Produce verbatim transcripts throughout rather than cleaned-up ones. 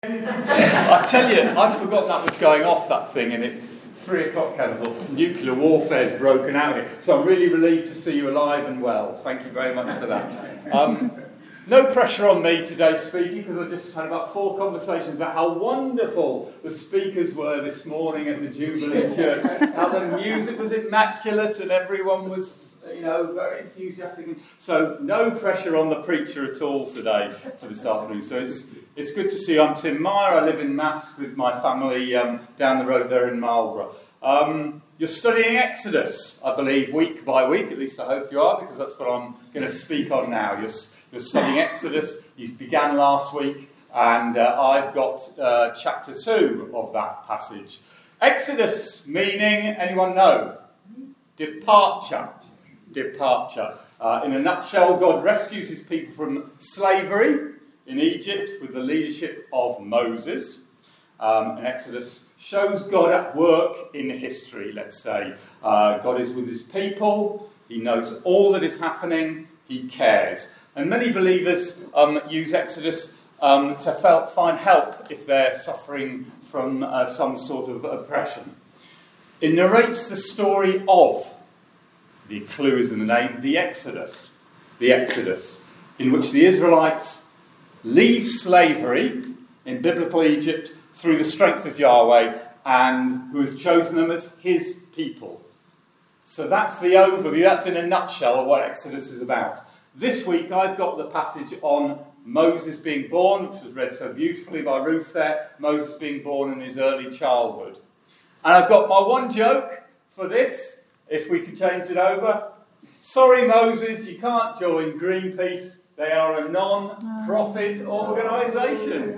I tell you, I'd forgotten that was going off, that thing, and it's three o'clock, and I thought, nuclear warfare's broken out here. So I'm really relieved to see you alive and well. Thank you very much for that. Um, no pressure on me today speaking, because I just had about four conversations about how wonderful the speakers were this morning at the Jubilee Church, how the music was immaculate and everyone was, you know, very enthusiastic. So no pressure on the preacher at all today for this afternoon. So it's it's good to see you. I'm Tim Meyer. I live in Mask with my family um, down the road there in Marlborough. Um, you're studying Exodus, I believe, week by week. At least I hope you are, because that's what I'm going to speak on now. You're, you're studying Exodus. You began last week, and uh, I've got uh, chapter two of that passage. Exodus, meaning, anyone know? Departure. Departure. Uh, in a nutshell, God rescues his people from slavery in Egypt with the leadership of Moses. Um, and Exodus shows God at work in history, let's say. Uh, God is with his people. He knows all that is happening. He cares. And many believers um, use Exodus um, to fel- find help if they're suffering from uh, some sort of oppression. It narrates the story of, the clue is in the name, the Exodus. The Exodus, in which the Israelites leave slavery in biblical Egypt through the strength of Yahweh, and who has chosen them as his people. So that's the overview, that's in a nutshell of what Exodus is about. This week I've got the passage on Moses being born, which was read so beautifully by Ruth there, Moses being born in his early childhood. And I've got my one joke for this, if we can change it over. Sorry Moses, you can't join Greenpeace. They are a non-profit organisation.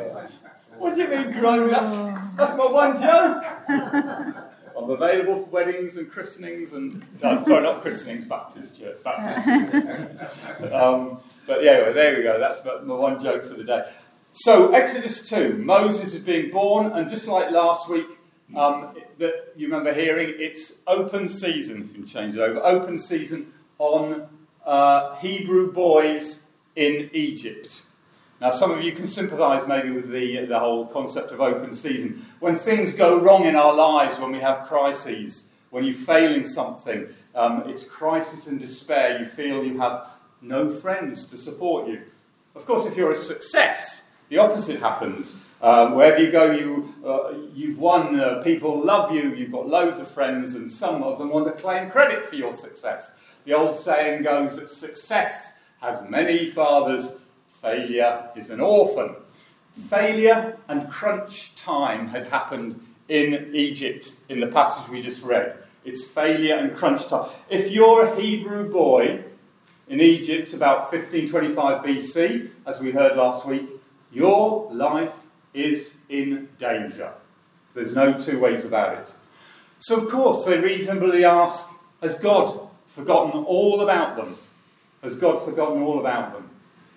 What do you mean, grown? That's, that's my one joke. I'm available for weddings and christenings and... No, sorry, not christenings, Baptist church. Baptist. um, but yeah, anyway, there we go. That's my one joke for the day. So, Exodus two. Moses is being born, and just like last week, um, that you remember hearing, it's open season, if you can change it over, open season on uh, Hebrew boys in Egypt. Now, some of you can sympathise maybe with the, the whole concept of open season. When things go wrong in our lives, when we have crises, when you're failing something, um, it's crisis and despair. You feel you have no friends to support you. Of course, if you're a success, the opposite happens. Um, wherever you go, you, uh, you've won, uh, people love you, you've got loads of friends, and some of them want to claim credit for your success. The old saying goes that success has many fathers, failure is an orphan. Failure and crunch time had happened in Egypt in the passage we just read. It's failure and crunch time. If you're a Hebrew boy in Egypt about fifteen twenty-five B C, as we heard last week, your life is in danger. There's no two ways about it. So of course they reasonably ask, has God forgotten all about them? Has God forgotten all about them?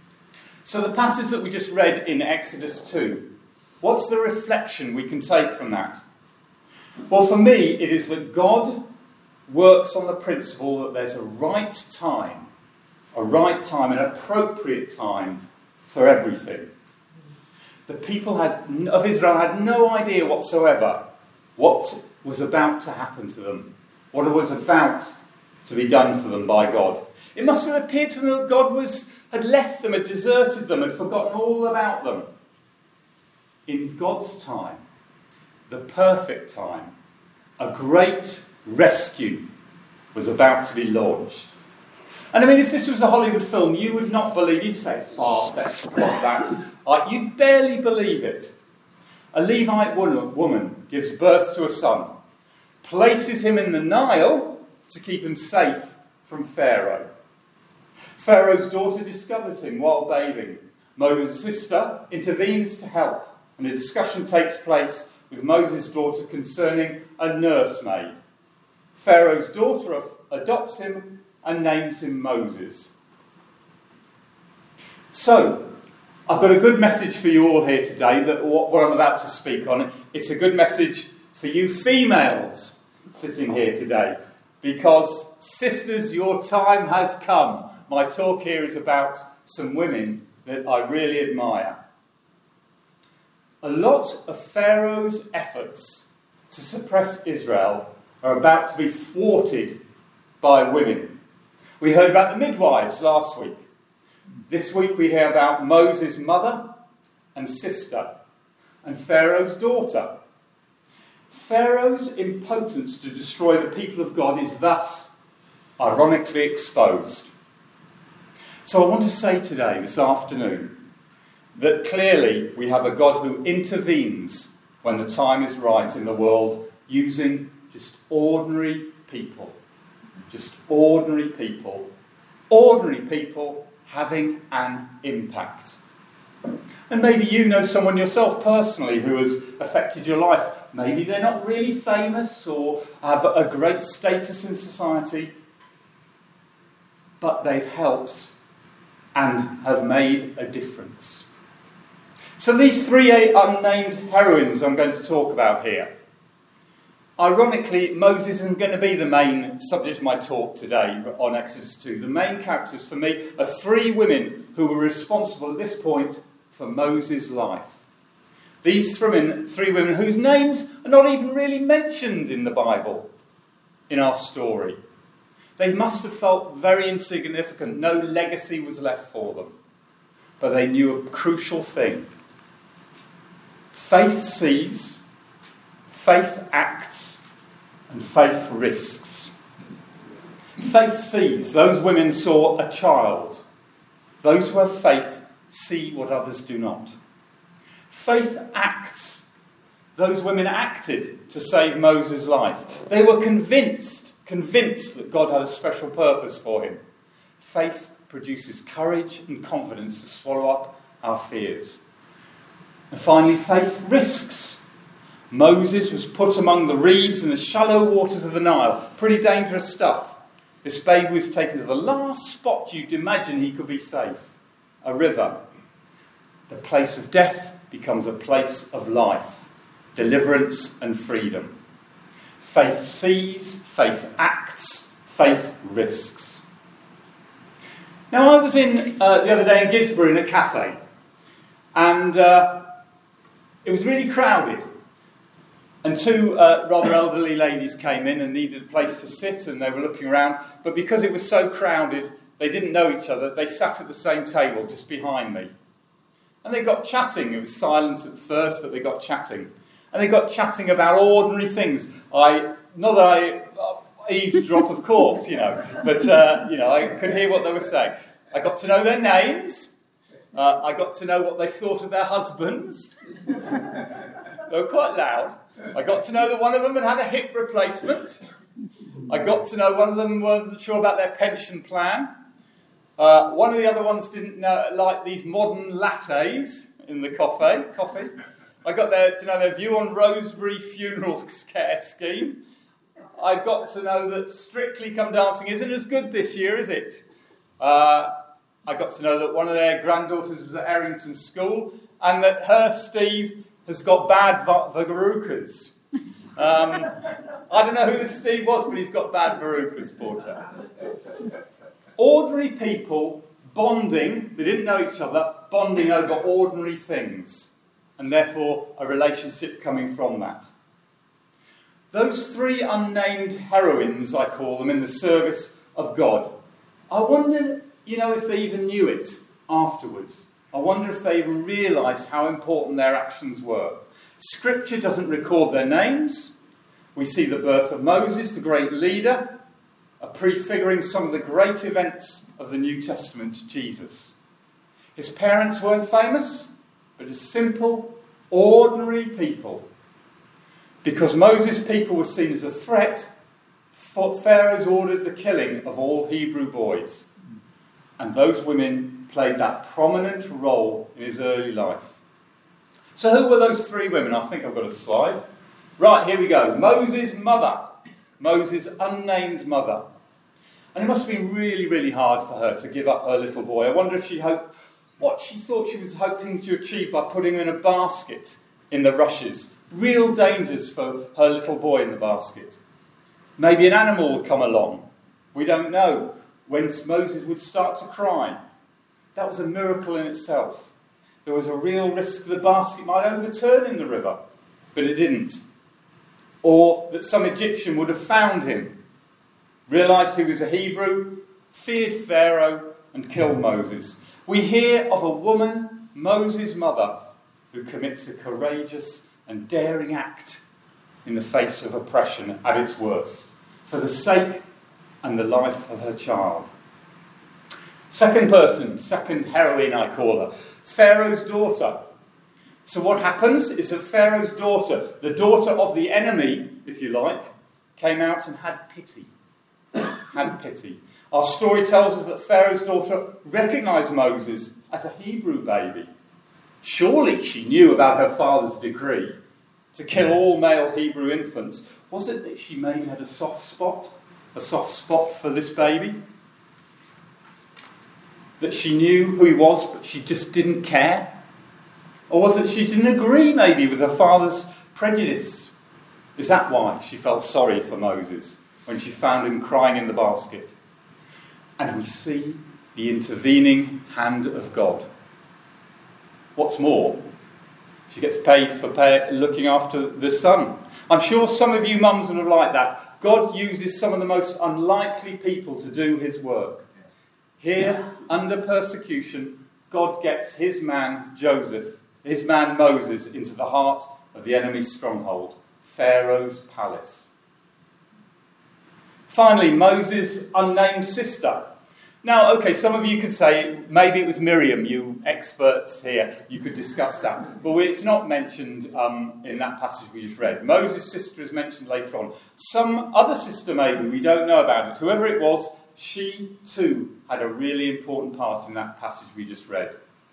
So the passage that we just read in Exodus two, what's the reflection we can take from that? Well, for me, it is that God works on the principle that there's a right time, a right time, an appropriate time for everything. The people had, of Israel had no idea whatsoever what was about to happen to them, what was about to be done for them by God. It must have appeared to them that God was, had left them, had deserted them, had forgotten all about them. In God's time, the perfect time, a great rescue was about to be launched. And I mean, if this was a Hollywood film, you would not believe, you'd say, far-fetched like that. Uh, you'd barely believe it. A Levite woman, woman gives birth to a son, places him in the Nile to keep him safe from Pharaoh. Pharaoh's daughter discovers him while bathing. Moses' sister intervenes to help, and a discussion takes place with Moses' daughter concerning a nursemaid. Pharaoh's daughter adopts him and names him Moses. So, I've got a good message for you all here today, that what, what I'm about to speak on, it's a good message for you females sitting here today. Because, sisters, your time has come. My talk here is about some women that I really admire. a lot of Pharaoh's efforts to suppress Israel are about to be thwarted by women. We heard about the midwives last week. This week we hear about Moses' mother and sister and Pharaoh's daughter. Pharaoh's impotence to destroy the people of God is thus ironically exposed. So I want to say today, this afternoon, that clearly we have a God who intervenes when the time is right in the world, using just ordinary people. Just ordinary people. Ordinary people having an impact. And maybe you know someone yourself personally who has affected your life. Maybe they're not really famous or have a great status in society, but they've helped and have made a difference. So these three unnamed heroines I'm going to talk about here. Ironically, Moses isn't going to be the main subject of my talk today on Exodus two. The main characters for me are three women who were responsible at this point for Moses' life. These three women, three women whose names are not even really mentioned in the Bible, in our story. They must have felt very insignificant. No legacy was left for them. But they knew a crucial thing. Faith sees, faith acts, and faith risks. Faith sees. Those women saw a child. Those who have faith see what others do not. Faith acts. Those women acted to save Moses' life. They were convinced, convinced that God had a special purpose for him. Faith produces courage and confidence to swallow up our fears. And finally, faith risks. Moses was put among the reeds in the shallow waters of the Nile. Pretty dangerous stuff. This baby was taken to the last spot you'd imagine he could be safe. A river. The place of death becomes a place of life. Deliverance and freedom. Faith sees, faith acts, faith risks. Now I was in uh, the other day in Gisborne in a cafe. And uh, it was really crowded. And two uh, rather elderly ladies came in and needed a place to sit, and they were looking around. But because it was so crowded, they didn't know each other. They sat at the same table just behind me. And they got chatting. It was silent at first, but they got chatting. And they got chatting about ordinary things. I, not that I uh, eavesdrop, of course, you know, but, uh, you know, I could hear what they were saying. I got to know their names. Uh, I got to know what they thought of their husbands. They were quite loud. I got to know that one of them had had a hip replacement. I got to know one of them wasn't sure about their pension plan. Uh, one of the other ones didn't know, like these modern lattes in the coffee. coffee. I got there to know their view on Rosebery funeral care scheme. I got to know that Strictly Come Dancing isn't as good this year, is it? Uh, I got to know that one of their granddaughters was at Errington School, and that her Steve has got bad verrucas. Um, I don't know who this Steve was, but he's got bad verrucas, poor chap. Ordinary people bonding, they didn't know each other, bonding over ordinary things, and therefore a relationship coming from that. Those three unnamed heroines, I call them, in the service of God, I wondered, you know, if they even knew it afterwards. I wonder if they even realised how important their actions were. Scripture doesn't record their names. We see the birth of Moses, the great leader, a prefiguring some of the great events of the New Testament, Jesus. His parents weren't famous, but as simple, ordinary people. Because Moses' people were seen as a threat, Pharaoh's ordered the killing of all Hebrew boys. And those women played that prominent role in his early life. So who were those three women? I think I've got a slide. Right, here we go. Moses' mother. Moses' unnamed mother. And it must have been really, really hard for her to give up her little boy. I wonder if she hoped, what she thought she was hoping to achieve by putting him in a basket in the rushes. Real dangers for her little boy in the basket. Maybe an animal will come along. We don't know. When Moses would start to cry. That was a miracle in itself. there was a real risk the basket might overturn in the river, but it didn't. Or that some Egyptian would have found him, realised he was a Hebrew, feared Pharaoh, and killed Moses. We hear of a woman, Moses' mother, who commits a courageous and daring act in the face of oppression at its worst, for the sake and the life of her child. Second person, second heroine I call her, Pharaoh's daughter. So what happens is that Pharaoh's daughter, the daughter of the enemy, if you like, came out and had pity. Had pity. Our story tells us that Pharaoh's daughter recognised Moses as a Hebrew baby. Surely she knew about her father's decree to kill all male Hebrew infants. Was it that she maybe had a soft spot? A soft spot for this baby? That she knew who he was, but she just didn't care? Or was it she didn't agree, maybe, with her father's prejudice? Is that why she felt sorry for Moses when she found him crying in the basket? And we see the intervening hand of God. What's more, she gets paid for pay, looking after the son. I'm sure some of you mums would have liked that. God uses some of the most unlikely people to do his work. Here, under persecution, God gets his man Joseph, his man Moses, into the heart of the enemy's stronghold, Pharaoh's palace. Finally, Moses' unnamed sister. Now, okay, some of you could say, maybe it was Miriam, you experts here, you could discuss that. But it's not mentioned um, in that passage we just read. Moses' sister is mentioned later on. Some other sister, maybe, we don't know about it. Whoever it was, she too had a really important part in that passage we just read.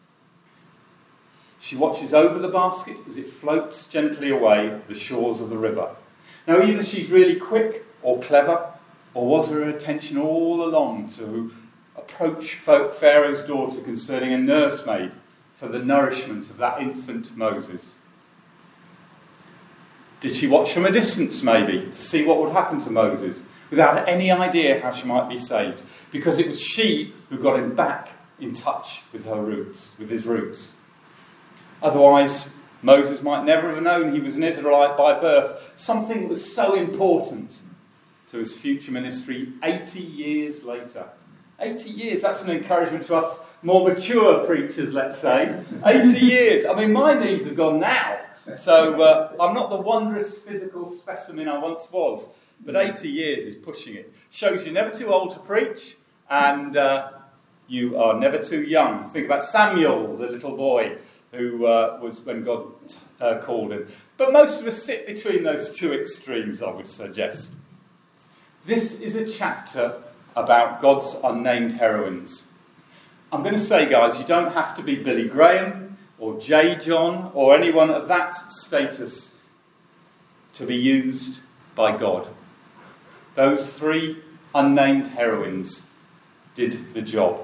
She watches over the basket as it floats gently away the shores of the river. Now, either she's really quick or clever, or was her attention all along to approach Pharaoh's daughter concerning a nursemaid for the nourishment of that infant Moses? Did she watch from a distance, maybe, to see what would happen to Moses, without any idea how she might be saved? Because it was she who got him back in touch with her roots, with his roots. Otherwise, Moses might never have known he was an Israelite by birth, something that was so important to his future ministry eighty years later. eighty years, that's an encouragement to us more mature preachers, let's say. eighty years, I mean, my knees have gone now. So uh, I'm not the wondrous physical specimen I once was, but eighty years is pushing it. Shows you're never too old to preach, and uh, you are never too young. Think about Samuel, the little boy, who uh, was when God uh, called him. But most of us sit between those two extremes, I would suggest. This is a chapter about God's unnamed heroines. I'm going to say, guys, you don't have to be Billy Graham or J. John or anyone of that status to be used by God. Those three unnamed heroines did the job.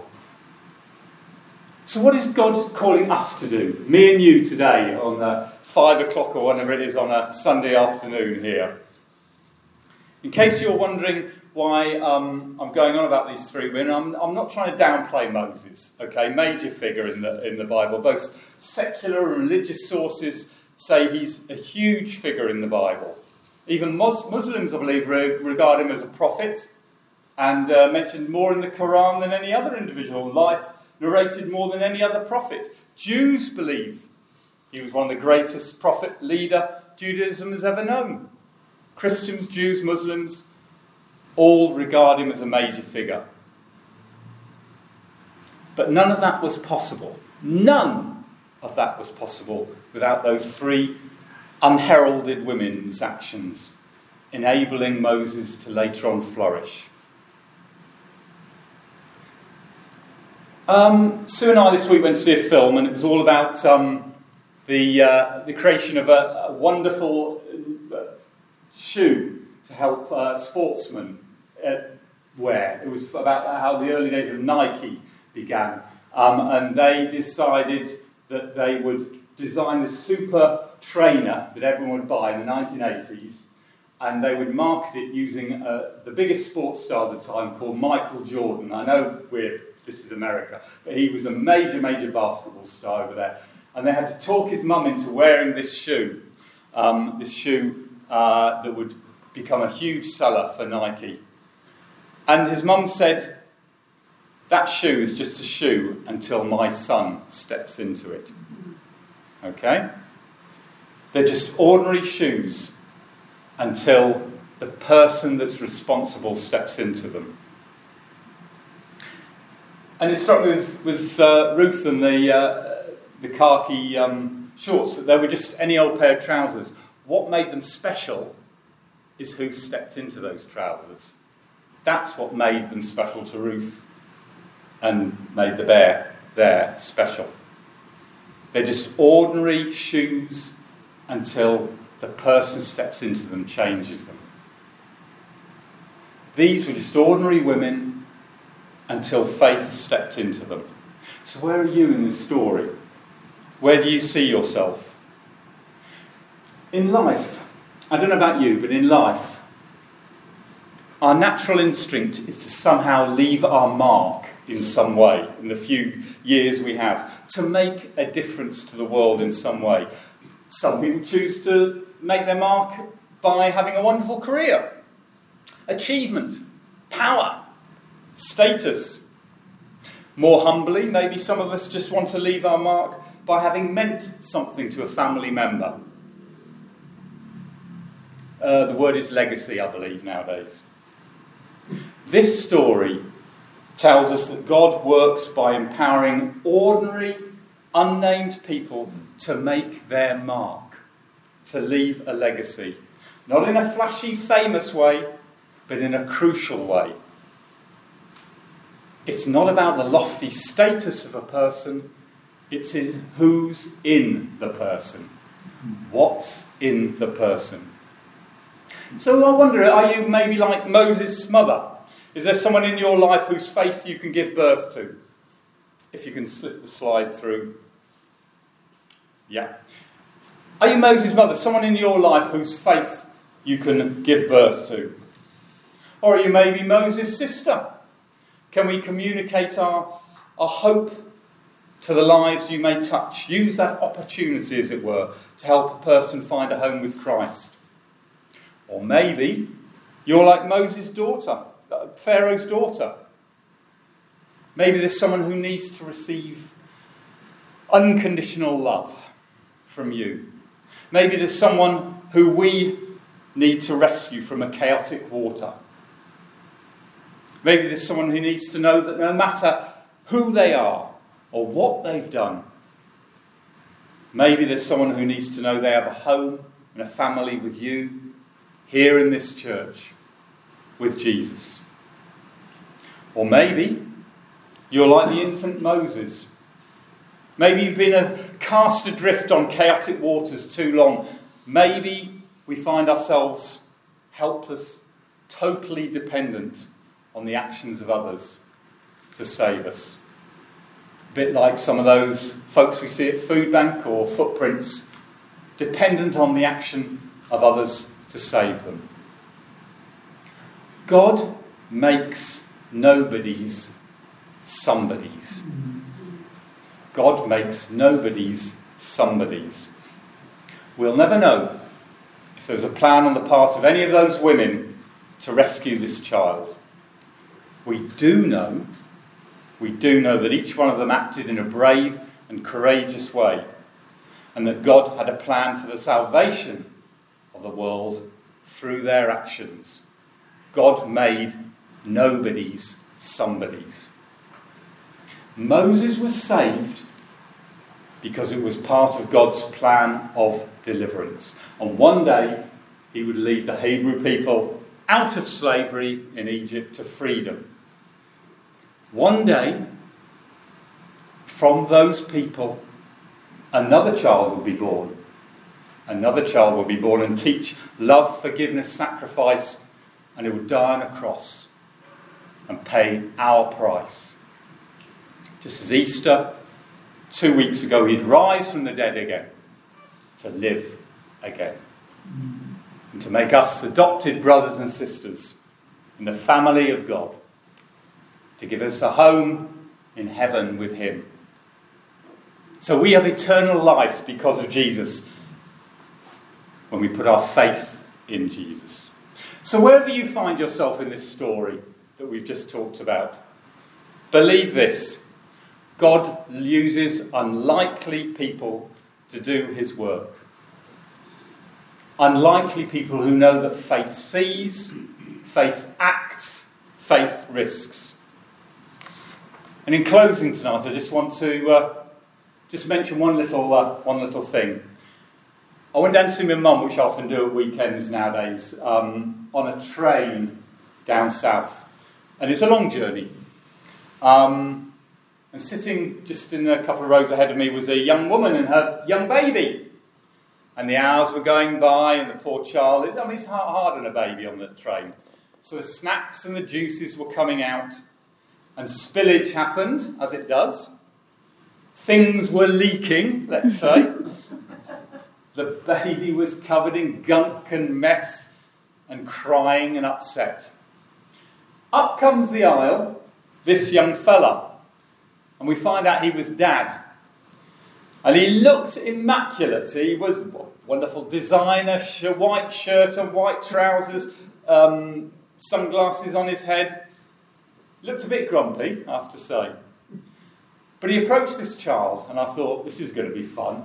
So what is God calling us to do? Me and you today on uh, five o'clock or whenever it is on a Sunday afternoon here. In case you're wondering why um, I'm going on about these three women, I'm, I'm not trying to downplay Moses, okay? Major figure in the, in the Bible. Both secular and religious sources say he's a huge figure in the Bible. Even Mus- Muslims, I believe, re- regard him as a prophet and uh, mentioned more in the Quran than any other individual. Life narrated more than any other prophet. Jews believe he was one of the greatest prophet leader Judaism has ever known. Christians, Jews, Muslims, all regard him as a major figure. But none of that was possible. None of that was possible without those three unheralded women's actions, enabling Moses to later on flourish. Um, Sue and I this week went to see a film, and it was all about um, the uh, the creation of a, a wonderful uh, shoe to help uh, sportsmen uh, wear. It was about how the early days of Nike began, um, and they decided that they would design the super trainer that everyone would buy in the nineteen eighties, and they would market it using uh, the biggest sports star of the time called Michael Jordan. I know we're This is America. But he was a major, major basketball star over there. and they had to talk his mum into wearing this shoe, um, this shoe uh, that would become a huge seller for Nike. And his mum said, that shoe is just a shoe until my son steps into it. Okay? They're just ordinary shoes until the person that's responsible steps into them. And it struck me with, with uh, Ruth and the, uh, the khaki um, shorts that they were just any old pair of trousers. What made them special is who stepped into those trousers. That's what made them special to Ruth and made the bear there special. They're just ordinary shoes until the person steps into them, changes them. These were just ordinary women until faith stepped into them. So where are you in this story? Where do you see yourself? In life, I don't know about you, but in life, our natural instinct is to somehow leave our mark in some way, in the few years we have, to make a difference to the world in some way. Some people choose to make their mark by having a wonderful career, achievement, power, status. More humbly, maybe some of us just want to leave our mark by having meant something to a family member. Uh, the word is legacy, I believe, nowadays. This story tells us that God works by empowering ordinary, unnamed people to make their mark, to leave a legacy. Not in a flashy, famous way, but in a crucial way. It's not about the lofty status of a person, it's who's in the person. What's in the person? So I wonder, are you maybe like Moses' mother? Is there someone in your life whose faith you can give birth to? If you can slip the slide through. Yeah. Are you Moses' mother? Someone in your life whose faith you can give birth to? Or are you maybe Moses' sister? Can we communicate our, our hope to the lives you may touch? Use that opportunity, as it were, to help a person find a home with Christ. Or maybe you're like Moses' daughter, Pharaoh's daughter. Maybe there's someone who needs to receive unconditional love from you. Maybe there's someone who we need to rescue from a chaotic water. Maybe there's someone who needs to know that no matter who they are or what they've done, maybe there's someone who needs to know they have a home and a family with you here in this church with Jesus. Or maybe you're like the infant Moses. Maybe you've been a cast adrift on chaotic waters too long. Maybe we find ourselves helpless, totally dependent on the actions of others to save us. A bit like some of those folks we see at Food Bank or Footprints, dependent on the action of others to save them. God makes nobodies somebodies. God makes nobodies somebodies. We'll never know if there's a plan on the part of any of those women to rescue this child. We do know, we do know that each one of them acted in a brave and courageous way, and that God had a plan for the salvation of the world through their actions. God made nobodies somebodies. Moses was saved because it was part of God's plan of deliverance. And one day he would lead the Hebrew people out of slavery in Egypt to freedom. One day, from those people, another child will be born. Another child will be born and teach love, forgiveness, sacrifice, and he will die on a cross and pay our price. Just as Easter, two weeks ago, he'd rise from the dead again to live again. And to make us adopted brothers and sisters in the family of God. To give us a home in heaven with him. So we have eternal life because of Jesus when we put our faith in Jesus. So wherever you find yourself in this story that we've just talked about, believe this: God uses unlikely people to do his work. Unlikely people who know that faith sees, faith acts, faith risks. And in closing tonight, I just want to uh, just mention one little uh, one little thing. I went down to see my mum, which I often do at weekends nowadays, um, on a train down south. And it's a long journey. Um, and sitting just in a couple of rows ahead of me was a young woman and her young baby. And the hours were going by, and the poor child, it's, I mean, it's hard on a baby on the train. So the snacks and the juices were coming out, and spillage happened, as it does. Things were leaking, let's say. The baby was covered in gunk and mess and crying and upset. Up comes the aisle, this young fella, and we find out he was Dad. And he looked immaculate. He was wonderful designer, sh- white shirt and white trousers, um, sunglasses on his head. Looked a bit grumpy, I have to say. But he approached this child, and I thought, this is going to be fun.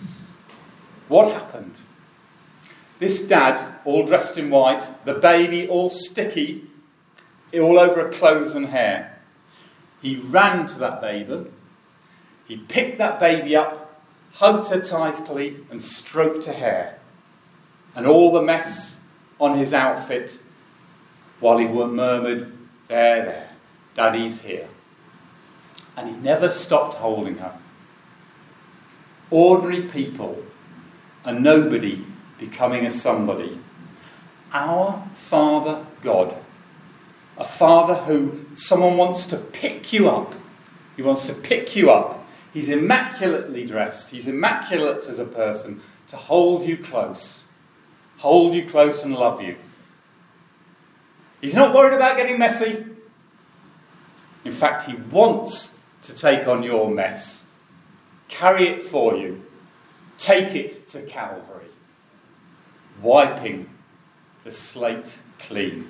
What happened? This dad, all dressed in white, the baby all sticky, all over her clothes and hair. He ran to that baby. He picked that baby up, hugged her tightly, and stroked her hair. And all the mess on his outfit, while he murmured, there, there, Daddy's here. And he never stopped holding her. Ordinary people, a nobody becoming a somebody. Our Father God, a Father who someone wants to pick you up. He wants to pick you up. He's immaculately dressed. He's immaculate as a person to hold you close. Hold you close and love you. He's not worried about getting messy. In fact, he wants to take on your mess. Carry it for you. Take it to Calvary. Wiping the slate clean.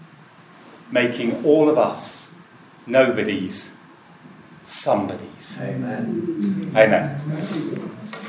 Making all of us nobodies somebodies. Amen. Amen.